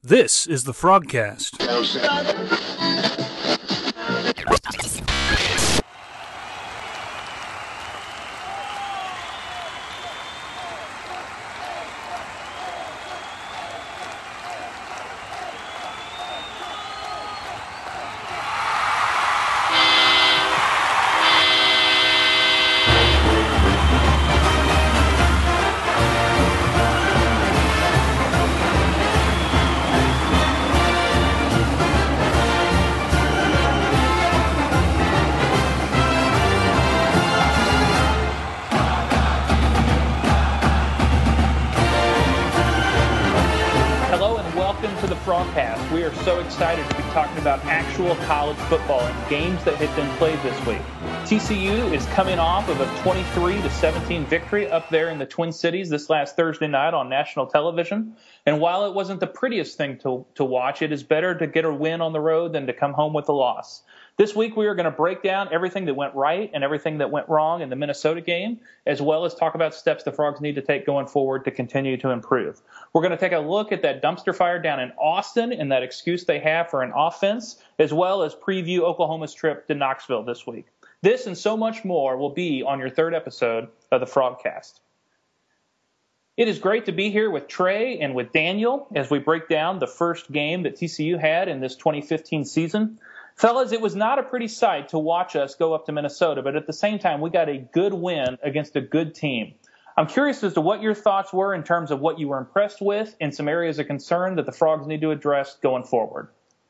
This is the Frogcast. We are so excited to be talking about actual college football and games that have been played this week. TCU is coming off of a 23-17 victory up there in the Twin Cities this last Thursday night on national television. And while it wasn't the prettiest thing to watch, it is better to get a win on the road than to come home with a loss. This week, we are going to break down everything that went right and everything that went wrong in the Minnesota game, as well as talk about steps the Frogs need to take going forward to continue to improve. We're going to take a look at that dumpster fire down in Austin and that excuse they have for an offense, as well as preview Oklahoma's trip to Knoxville this week. This and so much more will be on your third episode of the Frogcast. It is great to be here with Trey and with Daniel as we break down the first game that TCU had in this 2015 season. Fellas, it was not a pretty sight to watch us go up to Minnesota, but at the same time, we got a good win against a good team. I'm curious as to what your thoughts were in terms of what you were impressed with and some areas of concern that the Frogs need to address going forward.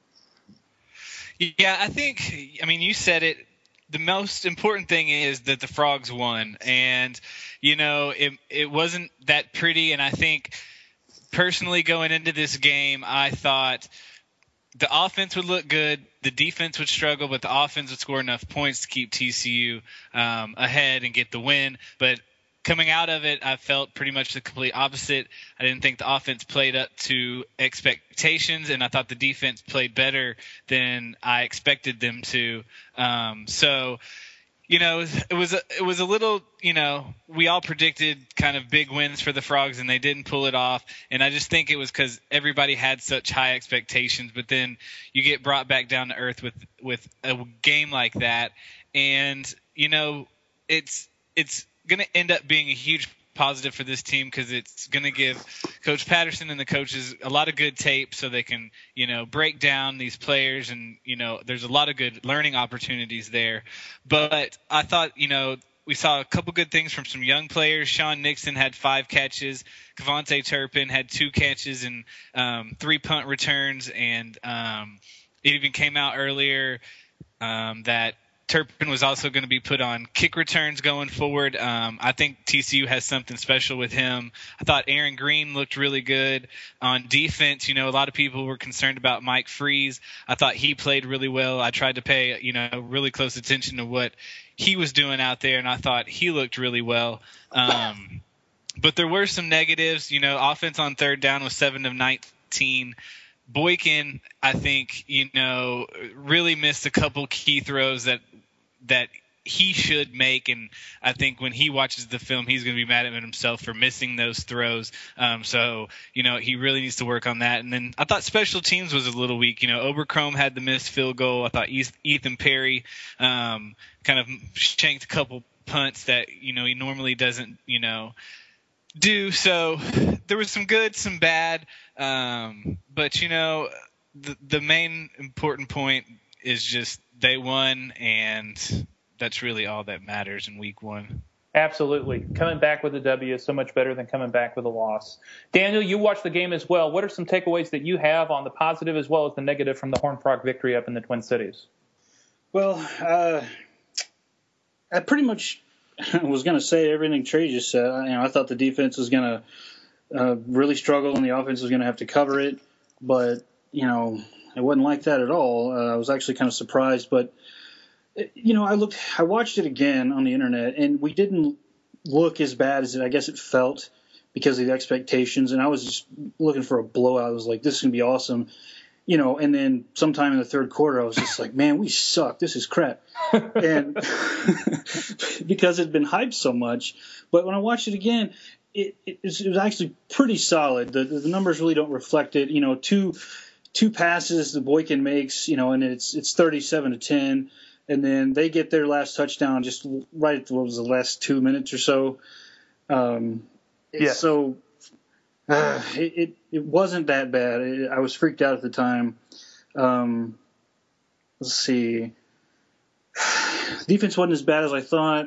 Yeah, I mean, you said it. The most important thing is that the Frogs won. And, you know, it wasn't that pretty. And I think personally going into this game, I thought the offense would look good, the defense would struggle, but the offense would score enough points to keep TCU ahead and get the win. But coming out of it, I felt pretty much the complete opposite. I didn't think the offense played up to expectations, and I thought the defense played better than I expected them to. So, you know, it was a little, you know, we all predicted kind of big wins for the Frogs, and they didn't pull it off. And I just think it was because everybody had such high expectations, but then you get brought back down to earth with a game like that. And, you know, it's going to end up being a huge positive for this team because it's going to give Coach Patterson and the coaches a lot of good tape so they can, you know, break down these players. And, you know, there's a lot of good learning opportunities there. But I thought, you know, we saw a couple good things from some young players. Sean Nixon had 5 catches. Kavontae Turpin had 2 catches and 3 punt returns. And it even came out earlier that Turpin was also going to be put on kick returns going forward. I think TCU has something special with him. I thought Aaron Green looked really good on defense. You know, a lot of people were concerned about Mike Freeze. I thought he played really well. I tried to pay, you know, really close attention to what he was doing out there, and I thought he looked really well. But there were some negatives. You know, offense on third down was 7 of 19. Boykin, I think, you know, really missed a couple key throws that he should make, and I think when he watches the film, he's going to be mad at himself for missing those throws. So, you know, he really needs to work on that. And then I thought special teams was a little weak. You know, Oberchrome had the missed field goal. I thought Ethan Perry kind of shanked a couple punts that, you know, he normally doesn't, you know, do. So there was some good, some bad. But, you know, the main important point is just they won, and that's really all that matters in week 1. Absolutely. Coming back with a W is so much better than coming back with a loss. Daniel, you watched the game as well. What are some takeaways that you have on the positive as well as the negative from the Horned Frog victory up in the Twin Cities? Well, I pretty much was going to say everything Trey just said. I thought the defense was going to really struggle and the offense was going to have to cover it. But, you know, it wasn't like that at all. I was actually kind of surprised. But, you know, I watched it again on the internet, and we didn't look as bad as I guess it felt because of the expectations. And I was just looking for a blowout. I was like, this is going to be awesome. You know, and then sometime in the third quarter, I was just like, man, we suck. This is crap. And because it'd been hyped so much. But when I watched it again, it was actually pretty solid. The numbers really don't reflect it. Two passes the Boykin makes, and it's 37-10, and then they get their last touchdown just right at the last 2 minutes or so. So it wasn't that bad. I was freaked out at the time. Let's see. Defense wasn't as bad as I thought.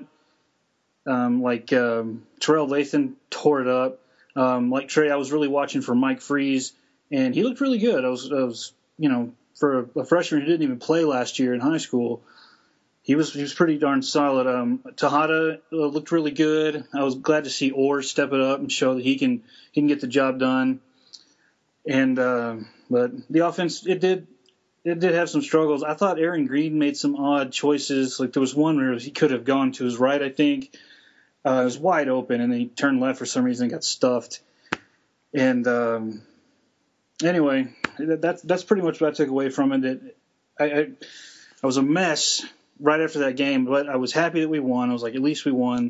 Terrell Lathan tore it up. Like Trey, I was really watching for Mike Freeze, and he looked really good. I was for a freshman who didn't even play last year in high school, he was pretty darn solid. Tejada looked really good. I was glad to see Orr step it up and show that he can get the job done. And but the offense, it did have some struggles. I thought Aaron Green made some odd choices. Like there was one where he could have gone to his right, I think. It was wide open, and then he turned left for some reason and got stuffed. And anyway, that's pretty much what I took away from it. I was a mess right after that game, but I was happy that we won. I was like, at least we won.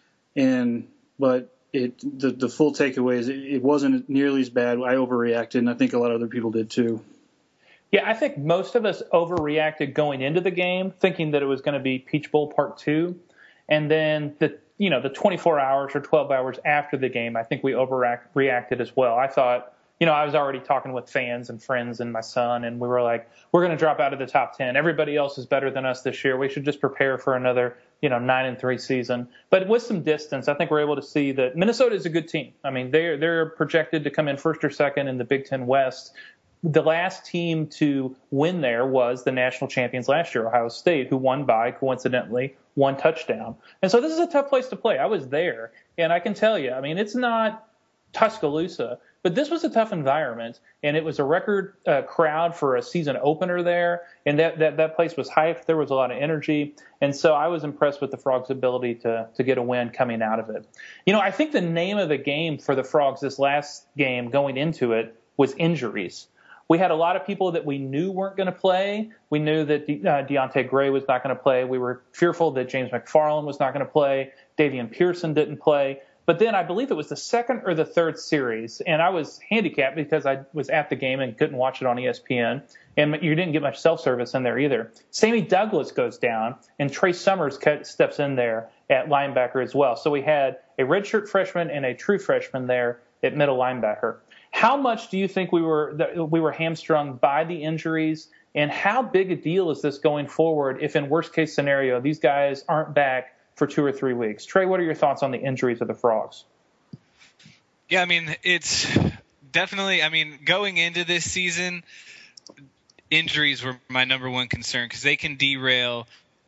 But the full takeaway is it wasn't nearly as bad. I overreacted, and I think a lot of other people did too. Yeah, I think most of us overreacted going into the game, thinking that it was going to be Peach Bowl Part 2. And then the 24 hours or 12 hours after the game, I think we overreacted as well. I thought, I was already talking with fans and friends and my son, and we were like, we're going to drop out of the top 10. Everybody else is better than us this year. We should just prepare for another, 9-3 season. But with some distance, I think we're able to see that Minnesota is a good team. I mean, they're projected to come in first or second in the Big Ten West. The last team to win there was the national champions last year, Ohio State, who won by, coincidentally, 1 touchdown. And so this is a tough place to play. I was there, and I can tell you, I mean, it's not Tuscaloosa, but this was a tough environment, and it was a record crowd for a season opener there, and that place was hyped. There was a lot of energy, and so I was impressed with the Frogs' ability to get a win coming out of it. I think the name of the game for the Frogs this last game going into it was injuries. We had a lot of people that we knew weren't going to play. We knew that Deontay Gray was not going to play. We were fearful that James McFarland was not going to play. Davian Pearson didn't play. But then I believe it was the second or the third series, and I was handicapped because I was at the game and couldn't watch it on ESPN, and you didn't get much self-service in there either. Sammy Douglas goes down, and Trey Summers steps in there at linebacker as well. So we had a redshirt freshman and a true freshman there at middle linebacker. How much do you think we were hamstrung by the injuries, and how big a deal is this going forward if, in worst-case scenario, these guys aren't back for 2 or 3 weeks? Trey, what are your thoughts on the injuries of the Frogs? Yeah, I mean, it's definitely, going into this season, injuries were my number one concern because they can derail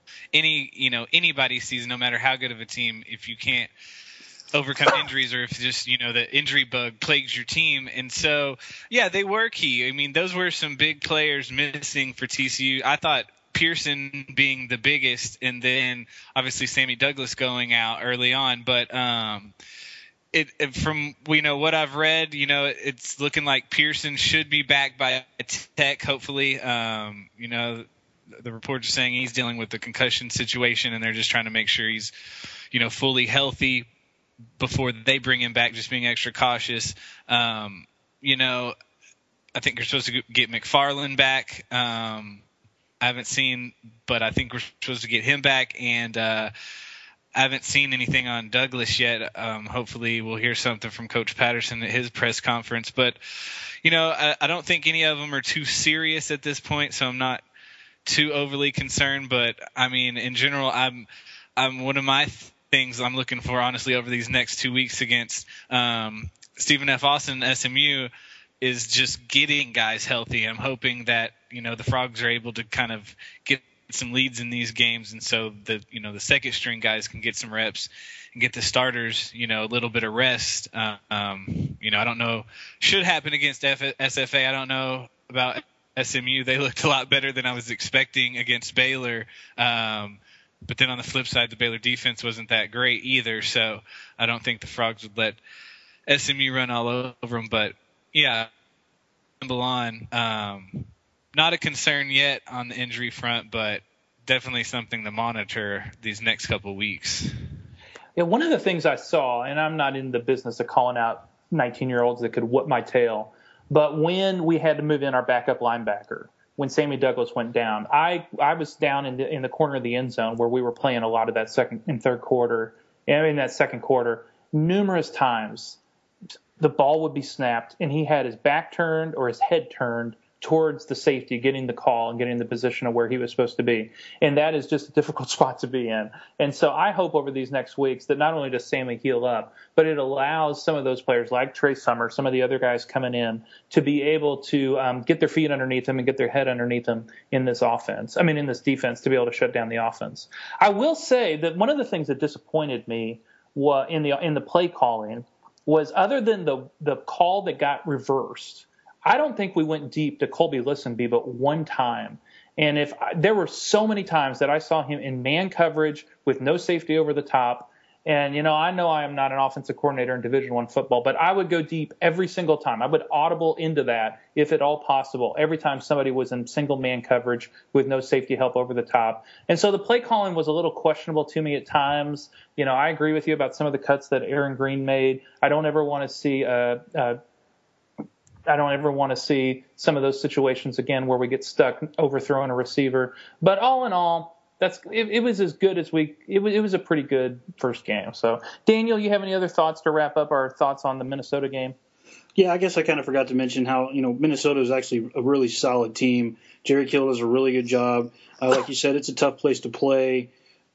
anybody's season, no matter how good of a team, if you can't overcome injuries or if just, the injury bug plagues your team. And so, yeah, they were key. I mean, those were some big players missing for TCU. I thought Pearson being the biggest, and then obviously Sammy Douglas going out early on. But from what I've read, it's looking like Pearson should be back by Tech, hopefully. The reports are saying he's dealing with the concussion situation, and they're just trying to make sure he's, fully healthy before they bring him back, just being extra cautious. I think you're supposed to get McFarland back. I haven't seen, but I think we're supposed to get him back, and I haven't seen anything on Douglas yet. Hopefully we'll hear something from Coach Patterson at his press conference. But, I don't think any of them are too serious at this point, so I'm not too overly concerned. But, in general, I'm one of my things I'm looking for, honestly, over these next 2 weeks against Stephen F. Austin and SMU is just getting guys healthy. I'm hoping that, the Frogs are able to kind of get some leads in these games, and so the second string guys can get some reps and get the starters, a little bit of rest. I don't know, should happen against SFA. I don't know about SMU. They looked a lot better than I was expecting against Baylor. But then on the flip side, the Baylor defense wasn't that great either, so I don't think the Frogs would let SMU run all over them. But, yeah, not a concern yet on the injury front, but definitely something to monitor these next couple weeks. One of the things I saw, and I'm not in the business of calling out 19-year-olds that could whoop my tail, but when we had to move in our backup linebacker, when Sammy Douglas went down, I was down in the corner of the end zone where we were playing a lot of that second and third quarter, and in that second quarter, numerous times the ball would be snapped and he had his back turned or his head turned towards the safety, getting the call and getting the position of where he was supposed to be. And that is just a difficult spot to be in. And so I hope over these next weeks that not only does Sammy heal up, but it allows some of those players like Trey Summers, some of the other guys coming in, to be able to get their feet underneath them and get their head underneath them in this in this defense, to be able to shut down the offense. I will say that one of the things that disappointed me in the play calling was, other than the call that got reversed, I don't think we went deep to Colby Listenby but one time. And there were so many times that I saw him in man coverage with no safety over the top. And, I know I am not an offensive coordinator in Division I football, but I would go deep every single time. I would audible into that, if at all possible, every time somebody was in single man coverage with no safety help over the top. And so the play calling was a little questionable to me at times. I agree with you about some of the cuts that Aaron Green made. I don't ever want to see some of those situations again where we get stuck overthrowing a receiver. But all in all, it was as good as it was a pretty good first game. So, Daniel, you have any other thoughts to wrap up our thoughts on the Minnesota game? Yeah, I guess I kind of forgot to mention how, Minnesota is actually a really solid team. Jerry Kill does a really good job. Like you said, it's a tough place to play.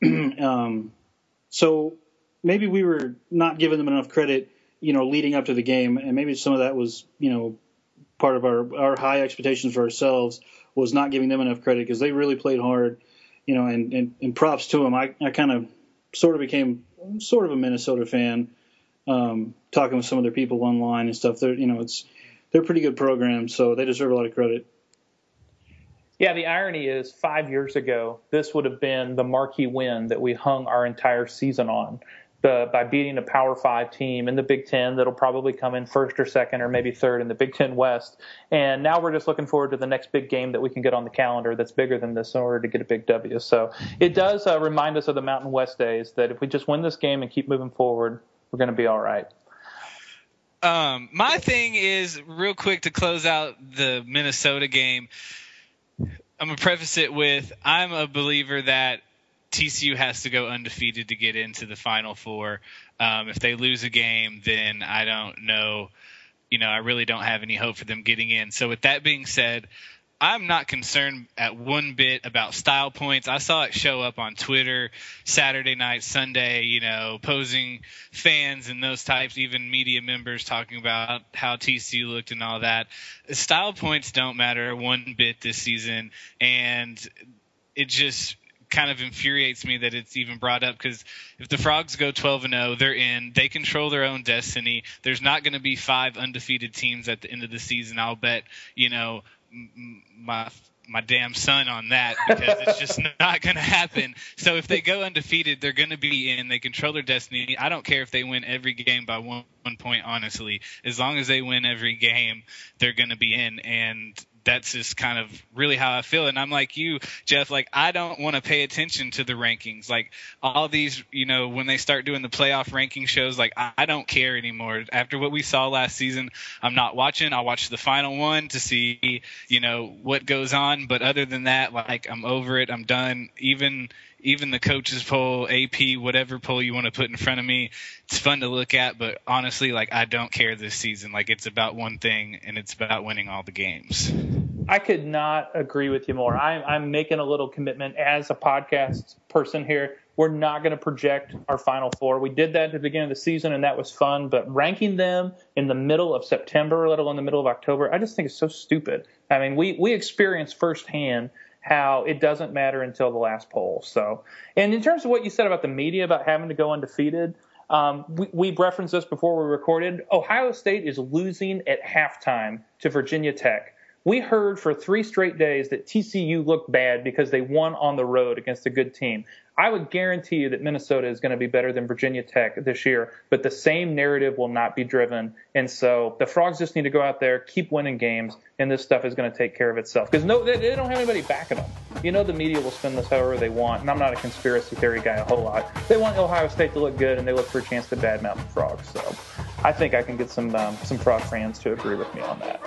So maybe we were not giving them enough credit, leading up to the game. And maybe some of that was, part of our high expectations for ourselves was not giving them enough credit, because they really played hard, and props to them. I kind of sort of became sort of a Minnesota fan, talking with some of their people online and stuff. They're a pretty good program, so they deserve a lot of credit. Yeah, the irony is 5 years ago, this would have been the marquee win that we hung our entire season on. By beating a Power 5 team in the Big Ten that'll probably come in first or second or maybe third in the Big Ten West. And now we're just looking forward to the next big game that we can get on the calendar that's bigger than this in order to get a big W. So it does remind us of the Mountain West days, that if we just win this game and keep moving forward, we're going to be all right. My thing is, real quick to close out the Minnesota game, I'm going to preface it with, I'm a believer that TCU has to go undefeated to get into the Final Four. If they lose a game, then I don't know. I really don't have any hope for them getting in. So with that being said, I'm not concerned at one bit about style points. I saw it show up on Twitter Saturday night, Sunday, posing fans and those types, even media members talking about how TCU looked and all that. Style points don't matter one bit this season, and it just kind of infuriates me that it's even brought up, because if the Frogs go 12-0, they're in. They control their own destiny. There's not going to be 5 undefeated teams at the end of the season. I'll bet, my damn son on that, because it's just not going to happen. So if they go undefeated, they're going to be in. They control their destiny. I don't care if they win every game by one point, honestly. As long as they win every game, they're going to be in. And that's just kind of really how I feel. And I'm like you, Jeff, I don't want to pay attention to the rankings. All these, when they start doing the playoff ranking shows, I don't care anymore. After what we saw last season, I'm not watching. I'll watch the final one to see, what goes on. But other than that, I'm over it. I'm done. Even the coaches poll, AP, whatever poll you want to put in front of me, it's fun to look at. But honestly, I don't care this season. It's about one thing, and it's about winning all the games. I could not agree with you more. I'm making a little commitment as a podcast person here. We're not going to project our Final Four. We did that at the beginning of the season, and that was fun. But ranking them in the middle of September, let alone the middle of October, I just think it's so stupid. We experienced firsthand how it doesn't matter until the last poll. So, and in terms of what you said about the media, about having to go undefeated, we referenced this before we recorded. Ohio State is losing at halftime to Virginia Tech. We heard for 3 straight days that TCU looked bad because they won on the road against a good team. I would guarantee you that Minnesota is going to be better than Virginia Tech this year, but the same narrative will not be driven. And so the Frogs just need to go out there, keep winning games, and this stuff is going to take care of itself. Because they don't have anybody backing them. You know the media will spin this however they want, and I'm not a conspiracy theory guy a whole lot. They want Ohio State to look good, and they look for a chance to badmouth the Frogs. So I think I can get some Frog fans to agree with me on that.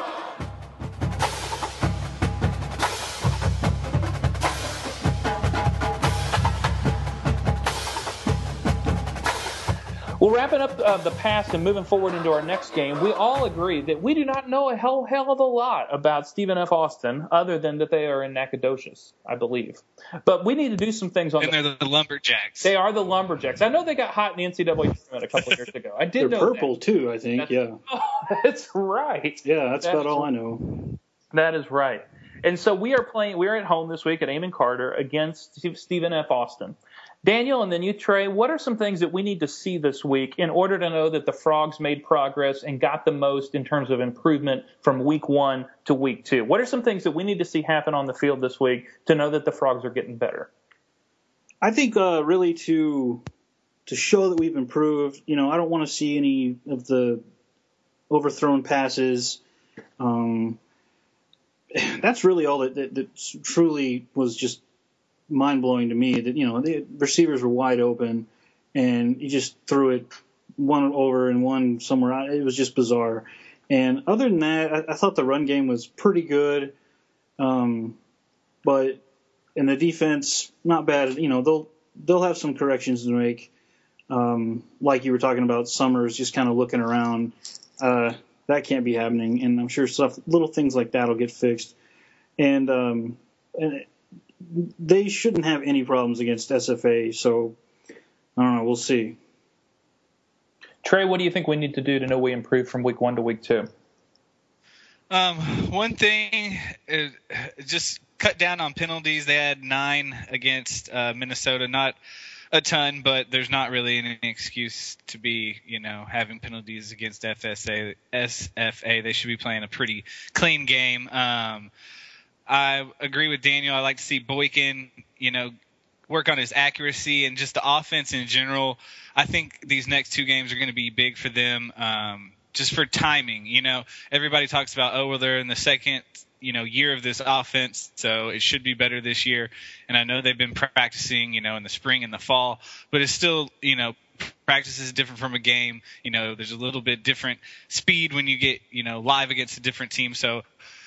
Well, wrapping up the past and moving forward into our next game, we all agree that we do not know a hell of a lot about Stephen F. Austin other than that they are in Nacogdoches, I believe. But we need to do some things on and they're the Lumberjacks. They are the Lumberjacks. I know they got hot in the NCAA tournament a couple of years ago. I did know purple, that. too, I think, yeah. Oh, that's right. Yeah, that's about all I know. That is right. And so we are at home this week at Amon Carter against Stephen F. Austin. Daniel, and then you, Trey, what are some things that we need to see this week in order to know that the Frogs made progress and got the most in terms of improvement from week 1 to week 2? What are some things that we need to see happen on the field this week to know that the Frogs are getting better? I think really to show that we've improved, I don't want to see any of the overthrown passes. That's really all that truly was just mind-blowing to me, that the receivers were wide open and he just threw it one over and one somewhere. It was just bizarre. And other than that, I thought the run game was pretty good. But in the defense, not bad. They'll have some corrections to make. Like you were talking about, Summers just kind of looking around. That can't be happening, and I'm sure little things like that will get fixed. And they shouldn't have any problems against SFA, so I don't know. We'll see. Trey, what do you think we need to do to know we improved from week 1 to week 2? One thing is just cut down on penalties. They had 9 against Minnesota. Not a ton, but there's not really any excuse to be, having penalties against SFA. They should be playing a pretty clean game. I agree with Daniel. I like to see Boykin, work on his accuracy and just the offense in general. I think these next 2 games are going to be big for them, just for timing. Everybody talks about, they're in the second, year of this offense, so it should be better this year. And I know they've been practicing, in the spring and the fall, but it's still, practice is different from a game. There's a little bit different speed when you get, live against a different team. So,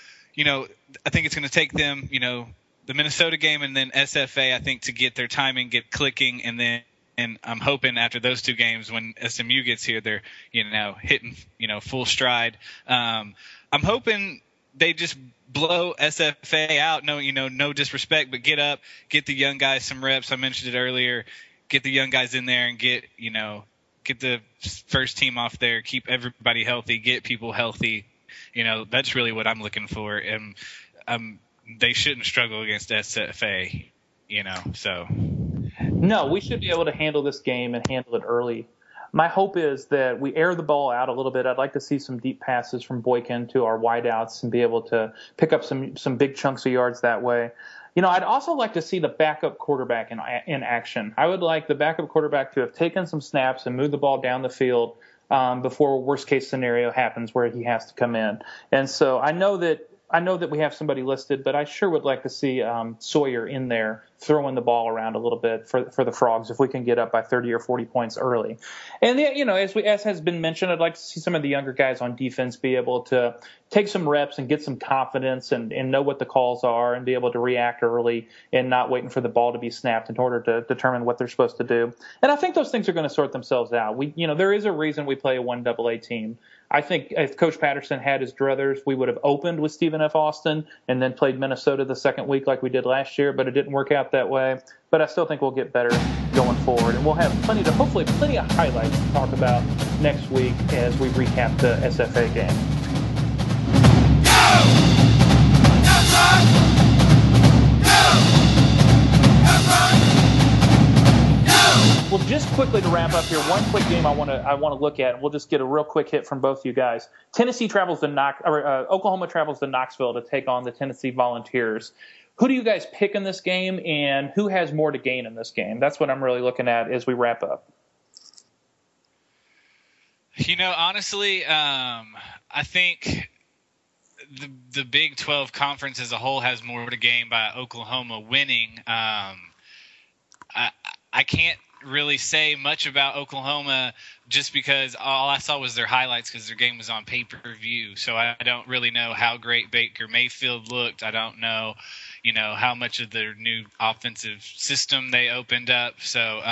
I think it's going to take them, the Minnesota game and then SFA, I think, to get their timing, get clicking, and I'm hoping after those 2 games when SMU gets here, they're, hitting, full stride. I'm hoping they just blow SFA out. No disrespect, but get up, get the young guys some reps. I mentioned it earlier. Get the young guys in there and get the first team off there, keep everybody healthy, get people healthy. That's really what I'm looking for. And they shouldn't struggle against SFA, so. No, we should be able to handle this game and handle it early. My hope is that we air the ball out a little bit. I'd like to see some deep passes from Boykin to our wideouts and be able to pick up some big chunks of yards that way. I'd also like to see the backup quarterback in action. I would like the backup quarterback to have taken some snaps and moved the ball down the field before worst case scenario happens where he has to come in. And so I know that we have somebody listed, but I sure would like to see Sawyer in there throwing the ball around a little bit for the Frogs if we can get up by 30 or 40 points early. And as has been mentioned, I'd like to see some of the younger guys on defense be able to take some reps and get some confidence and know what the calls are and be able to react early and not waiting for the ball to be snapped in order to determine what they're supposed to do. And I think those things are going to sort themselves out. There is a reason we play a 1AA team. I think if Coach Patterson had his druthers, we would have opened with Stephen F. Austin and then played Minnesota the second week like we did last year, but it didn't work out that way. But I still think we'll get better going forward, and we'll have hopefully plenty of highlights to talk about next week as we recap the SFA game. Well, just just quickly to wrap up here, one quick game I want to look at, and we'll just get a real quick hit from both of you guys. Oklahoma travels to Knoxville to take on the Tennessee Volunteers. Who do you guys pick in this game, and who has more to gain in this game? That's what I'm really looking at as we wrap up. Honestly, I think the Big 12 conference as a whole has more to gain by Oklahoma winning. I can't really say much about Oklahoma just because all I saw was their highlights because their game was on pay-per-view. So I don't really know how great Baker Mayfield looked. I don't know, how much of their new offensive system they opened up. So,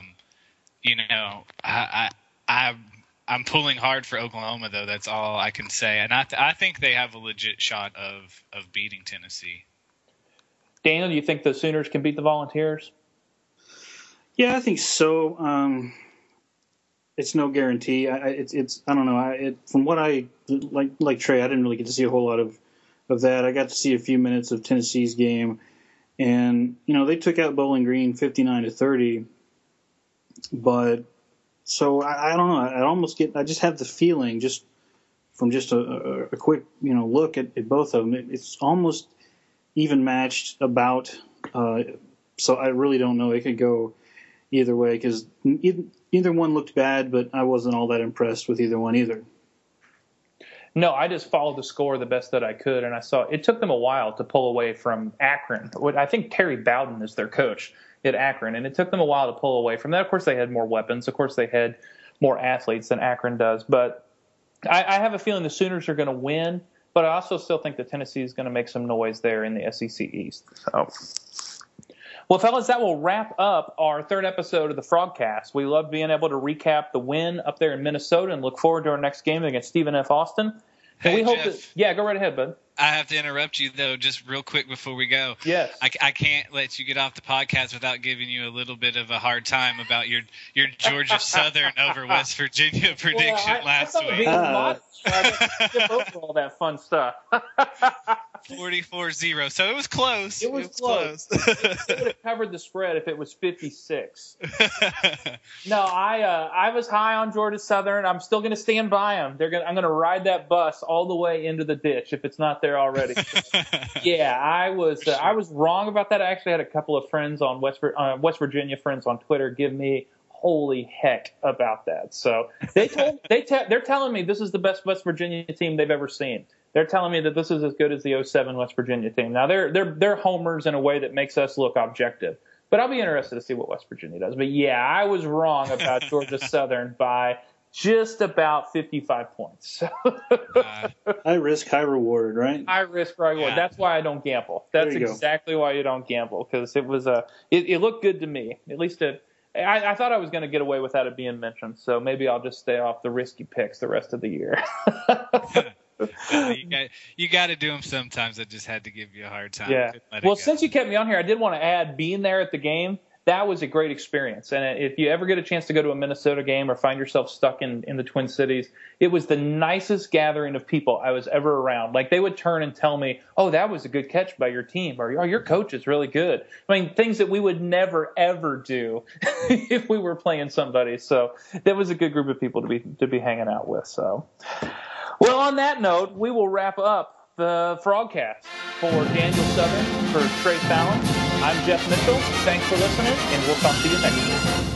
I'm pulling hard for Oklahoma, though. That's all I can say. And I think they have a legit shot of beating Tennessee. Daniel, do you think the Sooners can beat the Volunteers? Yeah, I think so. It's no guarantee. I don't know. From what I like Trey, I didn't really get to see a whole lot of that. I got to see a few minutes of Tennessee's game, and they took out Bowling Green 59-30. But so I don't know. I just have the feeling just from just a quick look at both of them. It's almost even matched about. So I really don't know. It could go either way because either one looked bad, but I wasn't all that impressed with either one either. No, I just followed the score the best that I could, and I saw it took them a while to pull away from Akron. I think Terry Bowden is their coach at Akron, and it took them a while to pull away from that. Of course, they had more weapons. Of course, they had more athletes than Akron does. But I have a feeling the Sooners are going to win, but I also still think that Tennessee is going to make some noise there in the SEC East. So. Well, fellas, that will wrap up our third episode of the Frogcast. We love being able to recap the win up there in Minnesota and look forward to our next game against Stephen F. Austin. Hey, we hope Jeff, yeah, go right ahead, bud. I have to interrupt you, though, just real quick before we go. Yes. I can't let you get off the podcast without giving you a little bit of a hard time about your Georgia Southern over West Virginia prediction last week. I skip over all that fun stuff. 44-0. So it was close. It was close. It would have covered the spread if it was 56. No, I was high on Georgia Southern. I'm still going to stand by them. I'm going to ride that bus all the way into the ditch if it's not there already. Yeah, I was wrong about that. I actually had a couple of friends on West Virginia friends on Twitter give me holy heck about that. So they're telling me this is the best West Virginia team they've ever seen. They're telling me that this is as good as the 07 West Virginia team. Now they're homers in a way that makes us look objective. But I'll be interested to see what West Virginia does. But yeah, I was wrong about Georgia Southern by just about 55 points. High risk, high reward, right? High risk, high reward. Yeah. That's why I don't gamble. That's exactly why you don't gamble, because it was it looked good to me. At least I thought I was going to get away without it being mentioned. So maybe I'll just stay off the risky picks the rest of the year. You got to do them sometimes. I just had to give you a hard time. Yeah. Well, since you kept me on here, I did want to add being there at the game. That was a great experience. And if you ever get a chance to go to a Minnesota game or find yourself stuck in the Twin Cities, it was the nicest gathering of people I was ever around. Like, they would turn and tell me, oh, that was a good catch by your team, or oh, your coach is really good. I mean, things that we would never, ever do if we were playing somebody. So that was a good group of people to be hanging out with. So, well, on that note, we will wrap up the Frogcast. For Daniel Southern, for Trey Fallon, I'm Jeff Mitchell. Thanks for listening, and we'll talk to you next week.